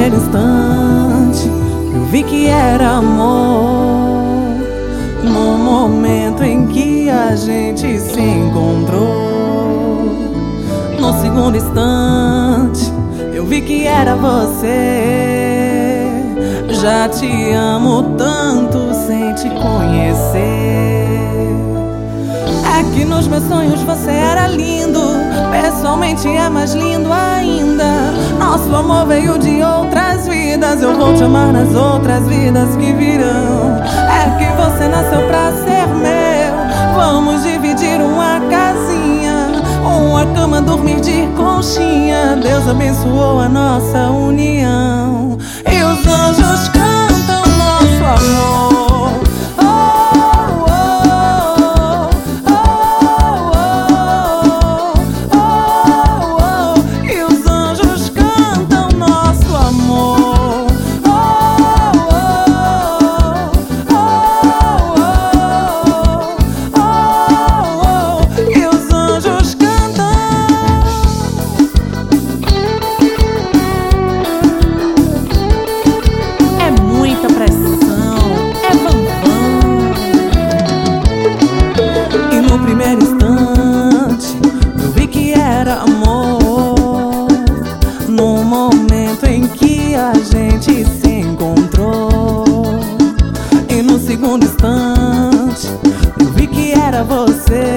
primeiro instante eu vi que era amor. No momento em que a gente se encontrou, no segundo instante eu vi que era você. Já te amo tanto sem te conhecer. É que nos meus sonhos você era lindo, pessoalmente é mais lindo ainda. Nosso amor veio de outras vidas, eu vou te amar nas outras vidas que virão. É que você nasceu pra ser meu, vamos dividir uma casinha, uma cama, dormir de conchinha. Deus abençoou a nossa união e os anjos cantam nosso amor. No primeiro instante eu vi que era amor. No momento em que a gente se encontrou, e no segundo instante eu vi que era você.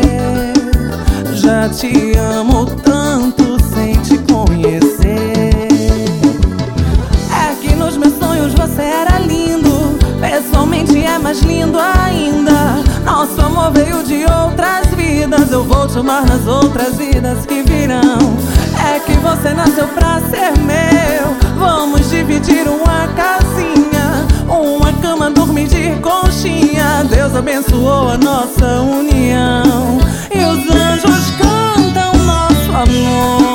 Já te amo tanto sem te conhecer. É que nos meus sonhos você era lindo, pessoalmente é mais lindo ainda. Nosso amor veio de outras vidas, eu vou te amar nas outras vidas que virão. É que você nasceu pra ser meu, vamos dividir uma casinha, uma cama, dormir de conchinha. Deus abençoou a nossa união e os anjos cantam nosso amor.